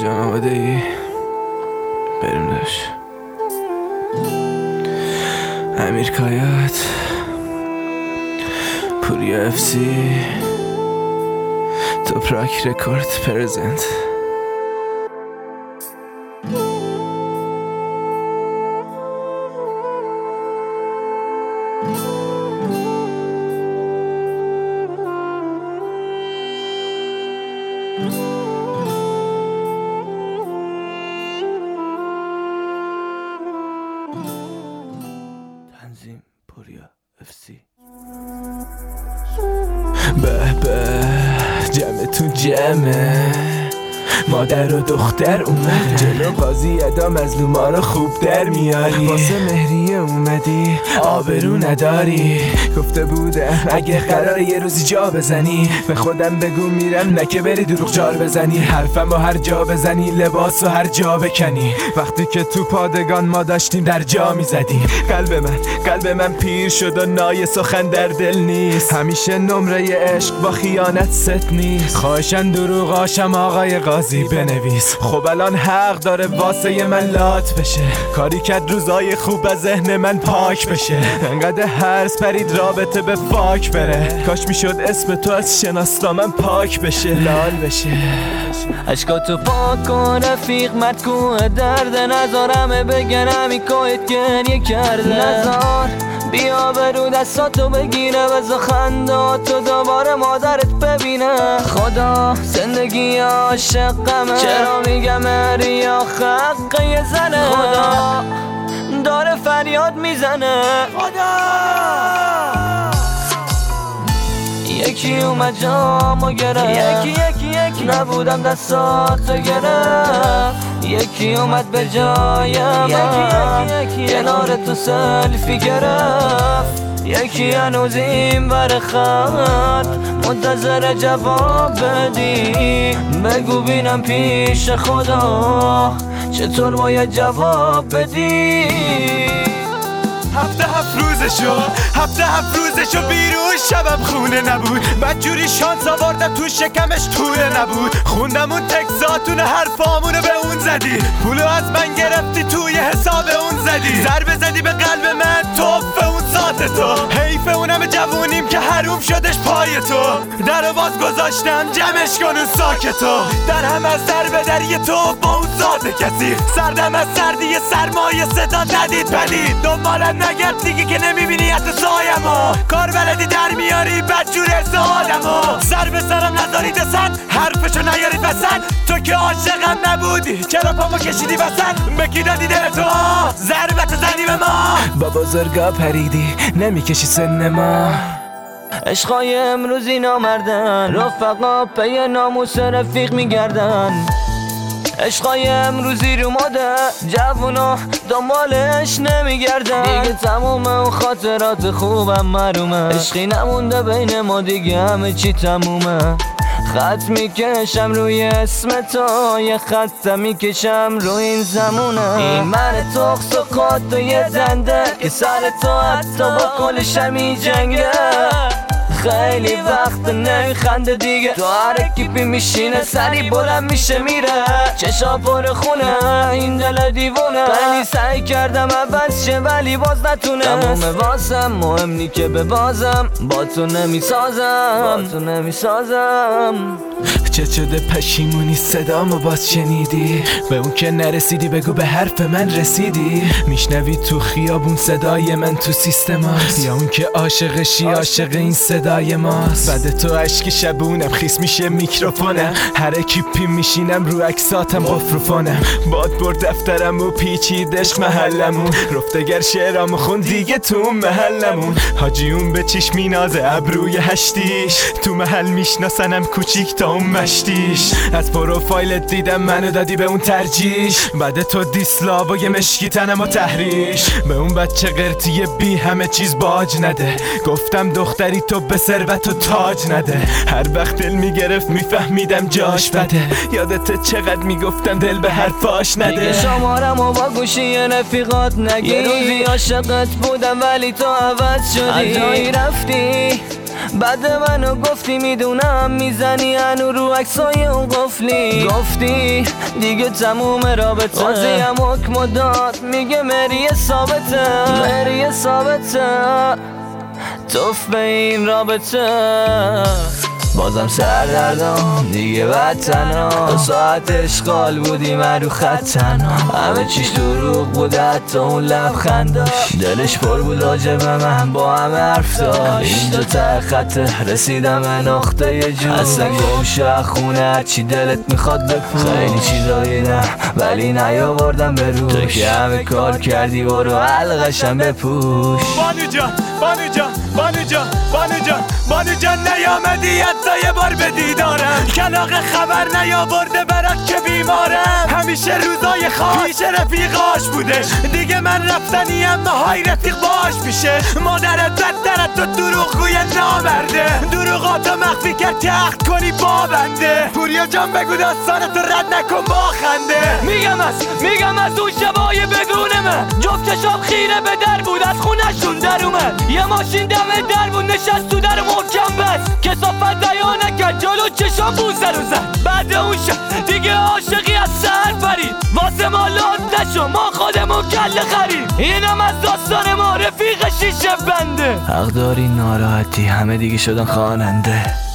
جان آماده ای؟ بریم داشت امیر کایت پوریا افسی توپراک رکورد پرزنت. تنظیم پوریا افسی. به جمعتون جمعه، مادر و دختر اومد جلو قاضی ادا مظلوما رو خوب در میاری. واسه مهریه اومدی آبرو نداری. گفته بودم اگه قراره یه روزی جا بزنی به خودم بگو میرم، نه که بری دروغ جار بزنی. حرفم و هر جا بزنی، لباس و هر جا بکنی. وقتی که تو پادگان ما داشتیم در جا میزدیم. قلب من پیر شد و نای سخن در دل نیست. همیشه نمره عشق با خیانت ست نیست. خواهشن دروغاشم آقای قاضی بنویس. خب الان حق داره واسه من لات بشه. کاری کرد روزای خوب از ذهن من پاک بشه. انقدر هرس پرید رابطه به فاک بره. کاش میشد اسم تو از شناسنامم پاک بشه، لال بشه. اشکاتو پاک کن رفیق، مرد کوه درد نزار همه بگن همی کوهت گریه کرده. نزار بیا برو دستاتو بگیره، بزا خنداتو دوباره مادرت ببینه. خدا زندگی عاشقمه، چرا میگم ریا حق یه زنه. خدا داره فریاد میزنه، خدا یکی اومد جامو گرفت، یکی نبودم دستاتو گرفت. یکی اومد به جای من، کنار تو سلفی گرفت. یکی هنوز این ور خط منتظر جواب بدی. بگو بینم پیش خدا چطور باید جواب بدی. هفته روزشو بیرون شبم خونه نبود. بدجوری شانس آوردم تو شکمش طوله نبود. خوندم اون تکزاتون حرفامونو به اون زدی. پولو از من گرفتی توی حساب اون زدی. ضربه زدی به قلب من توف اون ذات تو. حیف اونم جوونیم که حروم شدش پای تو. درو باز گذاشتم جمعش کن اون ساکتو. در هم از در به در یه تو با اون ذات کسی. سردم از سردی سرمایه صدا ندید پدید. دنبالم نگرد دیگه که نمیبینی حتی سایمو. کار بلدی در میاری بدجور ارز آدمو. سر به سرم نذارید سن، حرفشو نیارید وسط. تو که عاشقم نبودی چرا پامو کشیدی وسط. بکی دادی دل تو ضربت زنی به ما. با بزرگا پریدی نمیکشی سن ما. عشقای امروزی نامردن، رفقا پی ناموس رفیق میگردن. عشقای امروزی رو ماده، جوونا دنبالش نمیگردن. دیگه تمومه و خاطرات خوبم محرومه. عشقی نمونده بین ما دیگه همه چی تمومه. خط میکشم روی اسم تو، یه خط میکشم روی این زمونه. این من تخص و قد و یه دنده که سر تو حتی با کل شمی جنگه. خیلی وقت نمیخنده دیگه، تو هر کیپی میشینه سری بلند میشه میره. چشا پر خونه این دل دیوونه. خیلی سعی کردم عوض شه ولی باز نتونه. تموم واسم مهم نی که ببازم، با تو نمیسازم. چه شده پشیمونی صدامو باز شنیدی؟ به اون که نرسیدی بگو به حرف من رسیدی. میشنوی تو خیابون صدای من تو سیستماست، یا اون که عاشقشی عاشق این صدای ماست. بعد تو عشق شبونم خیس میشه میکروفونم. هر کیپی میشینم رو عکساتم قفروفونم. باد برد دفترم و پیچید عشق محلمون. رفتگر شعرامو خون دیگه تو محلمون. حاجیون به چیش مینازه ابروی هشتیش. تو محل میشناسنم کوچیک تا اون مشتیش. از پروفایلت دیدم منو دادی به اون ترجیش. بعد تو دیسلاو و یه مشکی تنم و تحریش. به اون بچه قرطی بی همه چیز باج نده. گفتم دختری تو به ثروت و تاج نده. هر وقت دل میگرفت میفهمیدم جاش بده. یادت چقدر میگفتم دل به حرفاش نده. دیگه شمارم و با گوشی رفیقات نگی. یه روزی عاشقت بودم ولی تو عوض شدی. از جایی رفتی بعد منو گفتی میدونم میزنی هنو رو عکسای اون قفلی. گفتی دیگه تموم رابطه، بازی هم حکم داد میگه مری ثابته توف به این رابطه. بازم سردردم دیگه بعد تنها، 2 ساعت اشغال بودی من رو خط تنها. همه چیش دروغ بود حتی اون لبخنداش، دلش پر بود راجب من با همه حرف داشت. اینجا ته خطه رسیدم به نقطه جون، اصلا گم شو خونه هرچی دلت میخواد بپوش. خیلی چیزا دیدم ولی نیاوردم به روش، تو که همه کار کردی برو حلقشم بپوش. بانو جان نیامدی حتی یه بار به دیدارم، کلاغ خبر نیاورده برات که بیمارم. همیشه روزای خاص پیش رفیقاش بودش، دیگه من رفتنی اما های رفیق باش میشه. مادرت بدترت تو دروغگوی نامرده، دروغاتو مخفی کرد که عهد کنی با بنده. پوریا جان بگو داستانتو رد نکن با خنده. میگم از اون شبای بدون من، جفتشام خیره به در بود از خونشون در اومد. یه ماشین دم در بود نشست تو در محکم بس، کثافت دیا نکرد جلو چشام بوزه رو زد. بعد اون شب دیگه عاشقی از سر فرید، واسه ما لاد نشو ما خودمون کله خرید. اینم از داستان ما رفیق شیشه بنده. حق داری ناراحتی همه دیگه شدن خواننده.